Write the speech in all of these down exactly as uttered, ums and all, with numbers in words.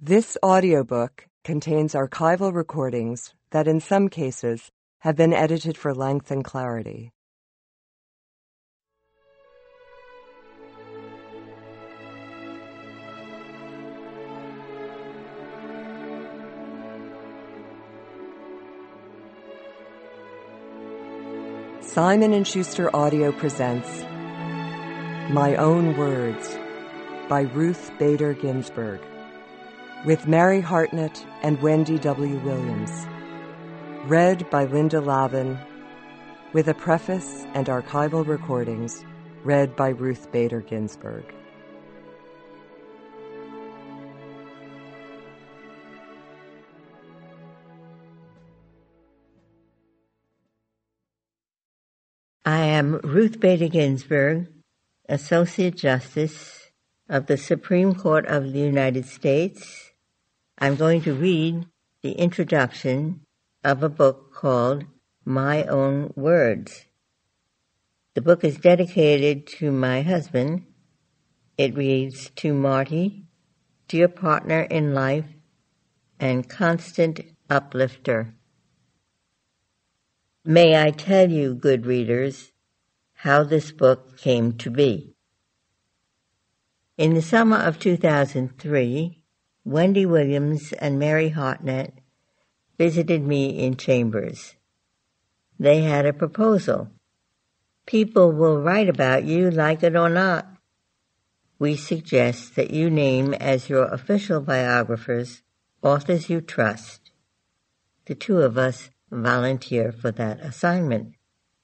This audiobook contains archival recordings that in some cases have been edited for length and clarity. Simon and Schuster Audio presents My Own Words by Ruth Bader Ginsburg, with Mary Hartnett and Wendy W. Williams. Read by Linda Lavin, with a preface and archival recordings read by Ruth Bader Ginsburg. I am Ruth Bader Ginsburg, Associate Justice of the Supreme Court of the United States. I'm going to read the introduction of a book called My Own Words. The book is dedicated to my husband. It reads, "To Marty, dear partner in life and constant uplifter. May I tell you, good readers, how this book came to be. In the summer of two thousand three, Wendy Williams and Mary Hartnett visited me in Chambers. They had a proposal. People will write about you, like it or not. We suggest that you name as your official biographers authors you trust. The two of us volunteer for that assignment.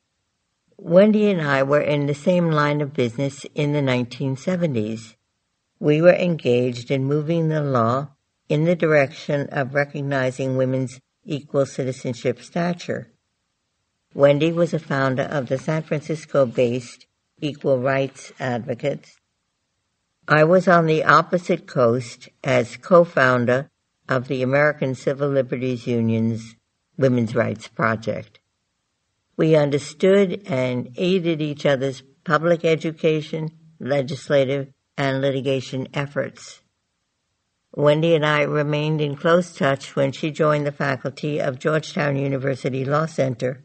Wendy and I were in the same line of business in the nineteen seventies. We were engaged in moving the law in the direction of recognizing women's equal citizenship stature. Wendy was a founder of the San Francisco-based Equal Rights Advocates. I was on the opposite coast as co-founder of the American Civil Liberties Union's Women's Rights Project. We understood and aided each other's public education, legislative, and litigation efforts. Wendy and I remained in close touch when she joined the faculty of Georgetown University Law Center.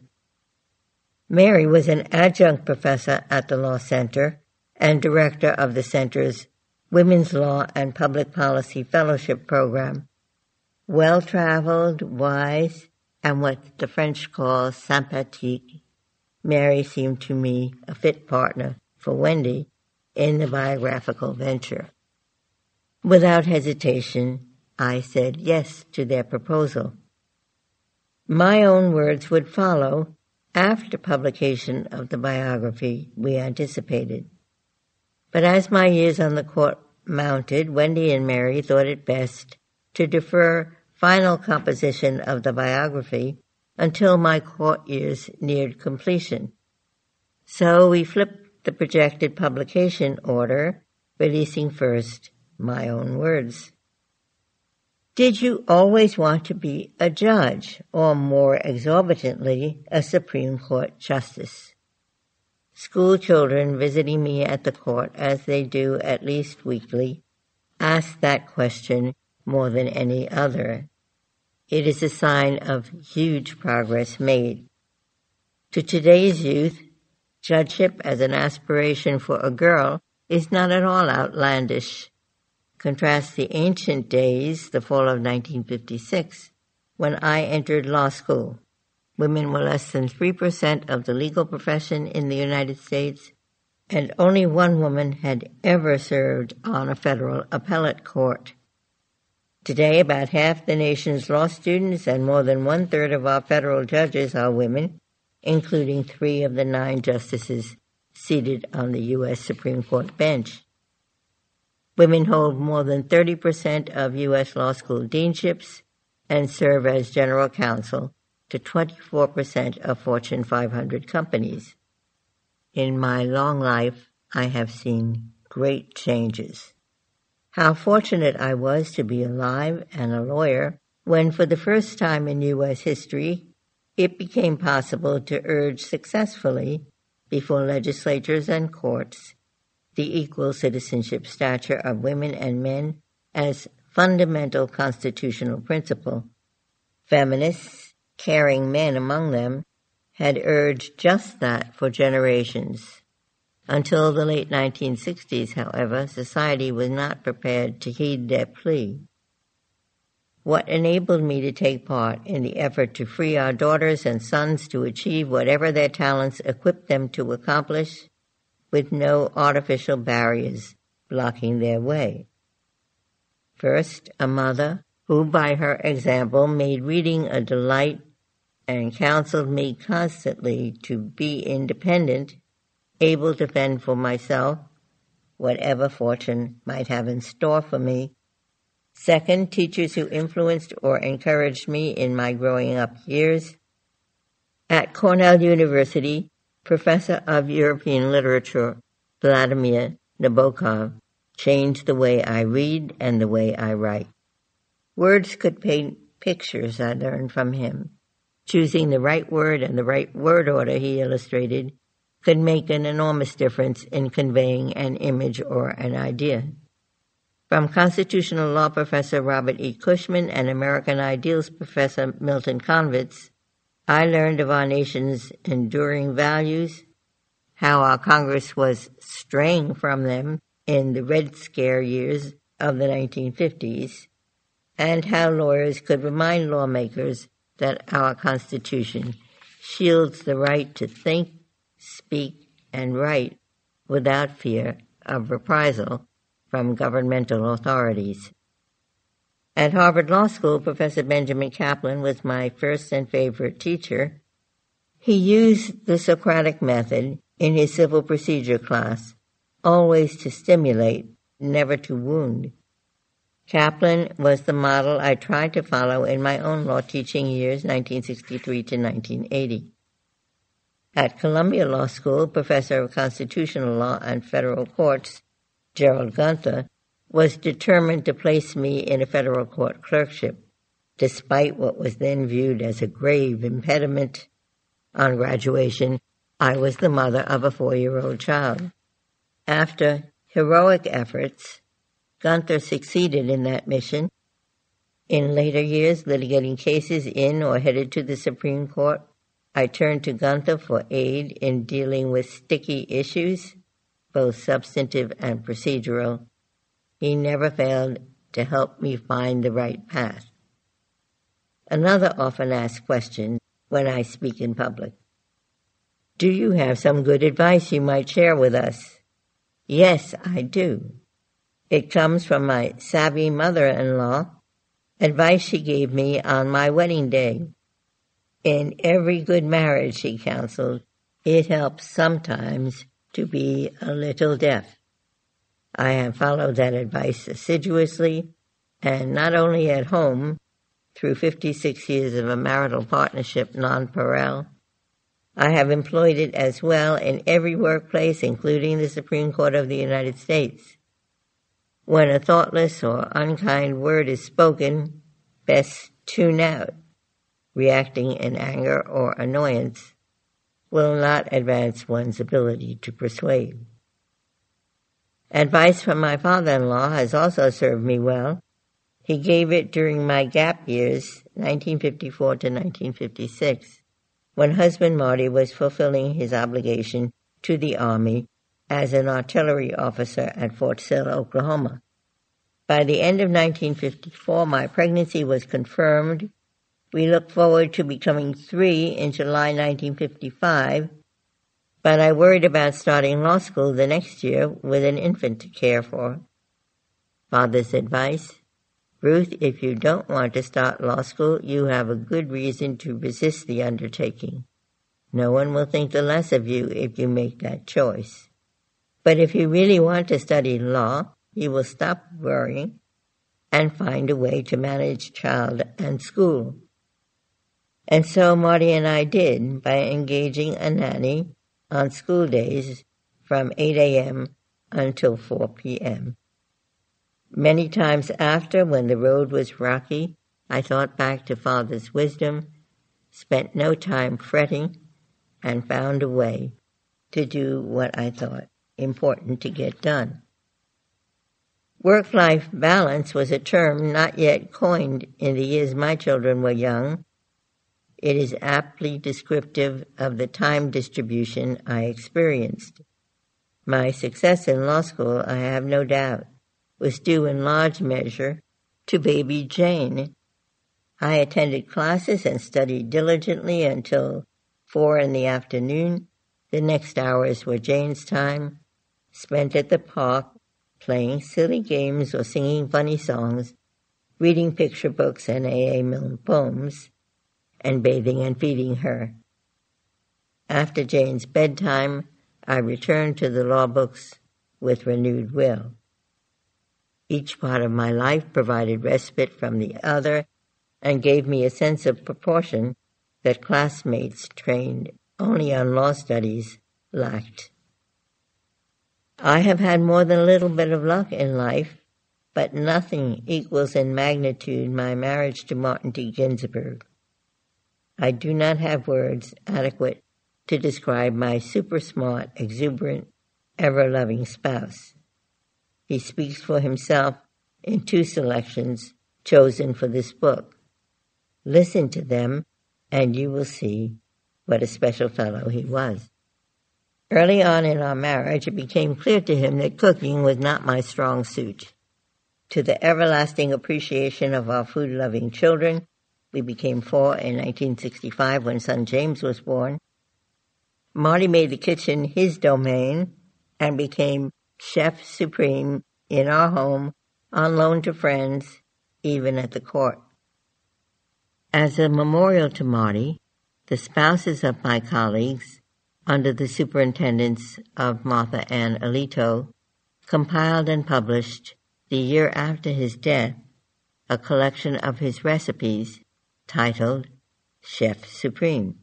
Mary was an adjunct professor at the Law Center and director of the center's Women's Law and Public Policy Fellowship Program. Well-traveled, wise, and what the French call sympathique, Mary seemed to me a fit partner for Wendy in the biographical venture. Without hesitation, I said yes to their proposal. My Own Words would follow after publication of the biography we anticipated. But as my years on the court mounted, Wendy and Mary thought it best to defer final composition of the biography until my court years neared completion. So we flipped the projected publication order, releasing first My Own Words. Did you always want to be a judge, or more exorbitantly, a Supreme Court justice? School children visiting me at the court, as they do at least weekly, ask that question more than any other. It is a sign of huge progress made. To today's youth, judgeship as an aspiration for a girl is not at all outlandish. Contrast the ancient days, the fall of nineteen fifty-six, when I entered law school. Women were less than three percent of the legal profession in the United States, and only one woman had ever served on a federal appellate court. Today, about half the nation's law students and more than one-third of our federal judges are women, including three of the nine justices seated on the U S Supreme Court bench. Women hold more than thirty percent of U S law school deanships and serve as general counsel to twenty-four percent of Fortune five hundred companies. In my long life, I have seen great changes. How fortunate I was to be alive and a lawyer when, for the first time in U S history, it became possible to urge successfully before legislatures and courts the equal citizenship stature of women and men as fundamental constitutional principle. Feminists, caring men among them, had urged just that for generations. Until the late nineteen sixties, however, society was not prepared to heed their plea. What enabled me to take part in the effort to free our daughters and sons to achieve whatever their talents equipped them to accomplish, with no artificial barriers blocking their way. First, a mother who, by her example, made reading a delight and counseled me constantly to be independent, able to fend for myself, whatever fortune might have in store for me. Second, teachers who influenced or encouraged me in my growing up years. At Cornell University, Professor of European Literature Vladimir Nabokov changed the way I read and the way I write. Words could paint pictures, I learned from him. Choosing the right word and the right word order, he illustrated, could make an enormous difference in conveying an image or an idea. From constitutional law professor Robert E. Cushman and American Ideals professor Milton Konvitz, I learned of our nation's enduring values, how our Congress was straying from them in the Red Scare years of the nineteen fifties, and how lawyers could remind lawmakers that our Constitution shields the right to think, speak, and write without fear of reprisal from governmental authorities. At Harvard Law School, Professor Benjamin Kaplan was my first and favorite teacher. He used the Socratic method in his civil procedure class, always to stimulate, never to wound. Kaplan was the model I tried to follow in my own law teaching years, nineteen sixty-three to nineteen eighty. At Columbia Law School, Professor of Constitutional Law and Federal Courts, Gerald Gunther, was determined to place me in a federal court clerkship, despite what was then viewed as a grave impediment. On graduation, I was the mother of a four-year-old child. After heroic efforts, Gunther succeeded in that mission. In later years, litigating cases in or headed to the Supreme Court, I turned to Gunther for aid in dealing with sticky issues, both substantive and procedural. He never failed to help me find the right path. Another often asked question when I speak in public: do you have some good advice you might share with us? Yes, I do. It comes from my savvy mother-in-law, advice she gave me on my wedding day. In every good marriage, she counseled, it helps sometimes to be a little deaf. I have followed that advice assiduously, and not only at home, through fifty-six years of a marital partnership non-parental, I have employed it as well in every workplace, including the Supreme Court of the United States. When a thoughtless or unkind word is spoken, best tune out. Reacting in anger or annoyance will not advance one's ability to persuade. Advice from my father-in-law has also served me well. He gave it during my gap years, nineteen fifty-four to nineteen fifty-six, when husband Marty was fulfilling his obligation to the Army as an artillery officer at Fort Sill, Oklahoma. By the end of nineteen fifty-four, my pregnancy was confirmed. We looked forward to becoming three in July nineteen fifty-five, but I worried about starting law school the next year with an infant to care for. Father's advice: Ruth, if you don't want to start law school, you have a good reason to resist the undertaking. No one will think the less of you if you make that choice. But if you really want to study law, you will stop worrying and find a way to manage child and school. And so Marty and I did by engaging a nanny on school days from eight a.m. until four p.m. Many times after, when the road was rocky, I thought back to Father's wisdom, spent no time fretting, and found a way to do what I thought important to get done. Work-life balance was a term not yet coined in the years my children were young. It is aptly descriptive of the time distribution I experienced. My success in law school, I have no doubt, was due in large measure to baby Jane. I attended classes and studied diligently until four in the afternoon. The next hours were Jane's time, spent at the park, playing silly games or singing funny songs, reading picture books and A A. Milne poems, and bathing and feeding her. After Jane's bedtime, I returned to the law books with renewed will. Each part of my life provided respite from the other and gave me a sense of proportion that classmates trained only on law studies lacked. I have had more than a little bit of luck in life, but nothing equals in magnitude my marriage to Martin T. Ginsburg. I do not have words adequate to describe my super-smart, exuberant, ever-loving spouse. He speaks for himself in two selections chosen for this book. Listen to them, and you will see what a special fellow he was. Early on in our marriage, it became clear to him that cooking was not my strong suit. To the everlasting appreciation of our food-loving children, we became four in nineteen sixty-five when son James was born. Marty made the kitchen his domain and became chef supreme in our home, on loan to friends, even at the court. As a memorial to Marty, the spouses of my colleagues, under the superintendence of Martha Ann Alito, compiled and published, the year after his death, a collection of his recipes titled Chef Supreme.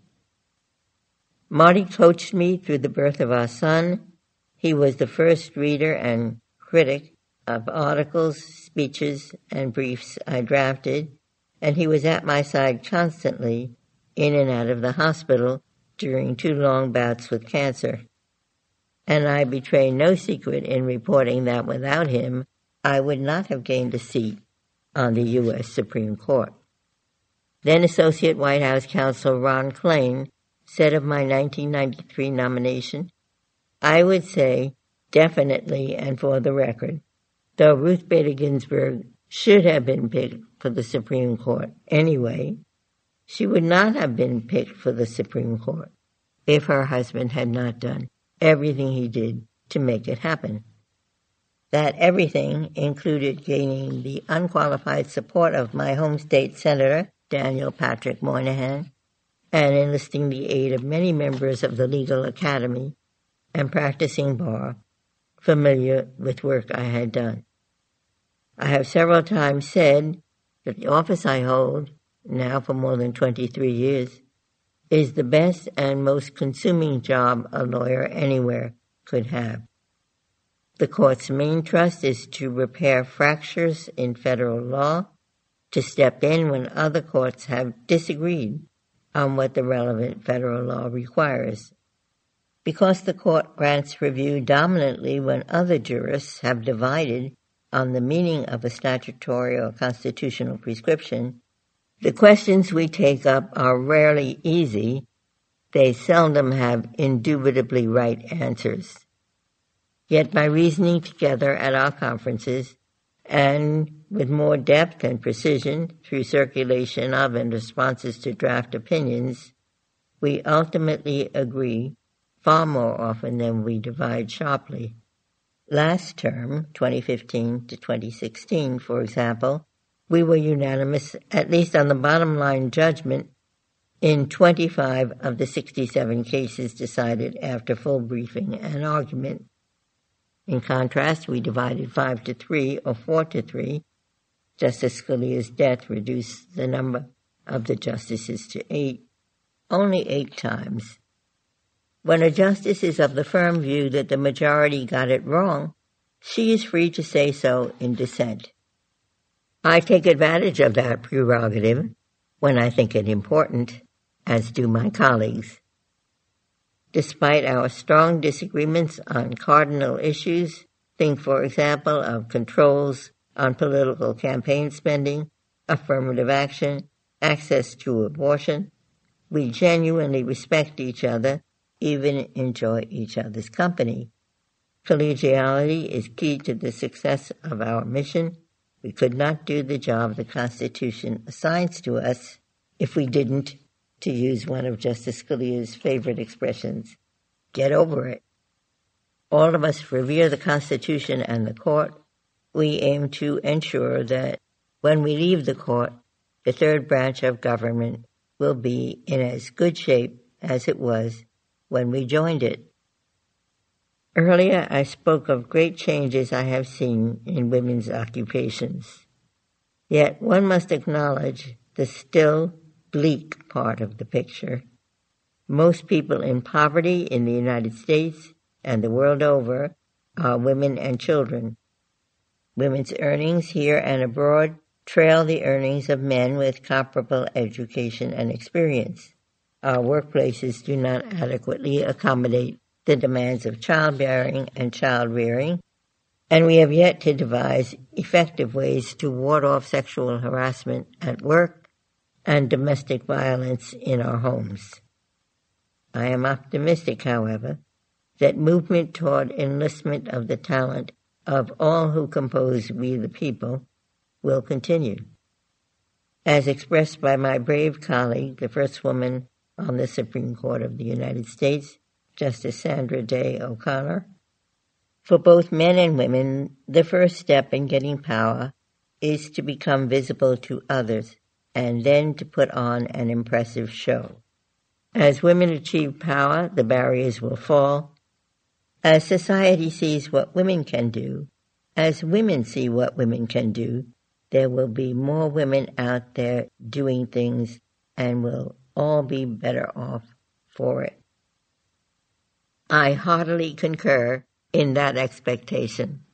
Marty coached me through the birth of our son. He was the first reader and critic of articles, speeches, and briefs I drafted, and he was at my side constantly, in and out of the hospital during two long bouts with cancer. And I betray no secret in reporting that without him, I would not have gained a seat on the U S Supreme Court. Then Associate White House Counsel Ron Klain said of my nineteen ninety-three nomination, I would say, definitely and for the record, though Ruth Bader Ginsburg should have been picked for the Supreme Court anyway, she would not have been picked for the Supreme Court if her husband had not done everything he did to make it happen. That everything included gaining the unqualified support of my home state senator, Daniel Patrick Moynihan, and enlisting the aid of many members of the Legal Academy and practicing bar, familiar with work I had done. I have several times said that the office I hold, now for more than twenty-three years, is the best and most consuming job a lawyer anywhere could have. The court's main trust is to repair fractures in federal law, to step in when other courts have disagreed on what the relevant federal law requires. Because the court grants review dominantly when other jurists have divided on the meaning of a statutory or constitutional prescription, the questions we take up are rarely easy. They seldom have indubitably right answers. Yet by reasoning together at our conferences, and with more depth and precision through circulation of and responses to draft opinions, we ultimately agree far more often than we divide sharply. Last term, twenty fifteen to twenty sixteen, for example, we were unanimous, at least on the bottom line judgment, in twenty-five of the sixty-seven cases decided after full briefing and argument. In contrast, we divided five to three or four to three. Justice Scalia's death reduced the number of the justices to eight, only eight times. When a justice is of the firm view that the majority got it wrong, she is free to say so in dissent. I take advantage of that prerogative when I think it important, as do my colleagues. Despite our strong disagreements on cardinal issues, Think, for example, of controls on political campaign spending, affirmative action, access to abortion. We genuinely respect each other, even enjoy each other's company. Collegiality is key to the success of our mission. We could not do the job the Constitution assigns to us if we didn't, to use one of Justice Scalia's favorite expressions, get over it. All of us revere the Constitution and the court. We aim to ensure that when we leave the court, the third branch of government will be in as good shape as it was when we joined it. Earlier, I spoke of great changes I have seen in women's occupations. Yet one must acknowledge the still bleak part of the picture. Most people in poverty in the United States and the world over are women and children. Women's earnings here and abroad trail the earnings of men with comparable education and experience. Our workplaces do not adequately accommodate the demands of childbearing and child-rearing, and we have yet to devise effective ways to ward off sexual harassment at work and domestic violence in our homes. I am optimistic, however, that movement toward enlistment of the talent of all who compose We the People will continue. As expressed by my brave colleague, the first woman on the Supreme Court of the United States, Justice Sandra Day O'Connor, for both men and women, the first step in getting power is to become visible to others and then to put on an impressive show. As women achieve power, the barriers will fall. As society sees what women can do, as women see what women can do, there will be more women out there doing things, and we'll all be better off for it. I heartily concur in that expectation.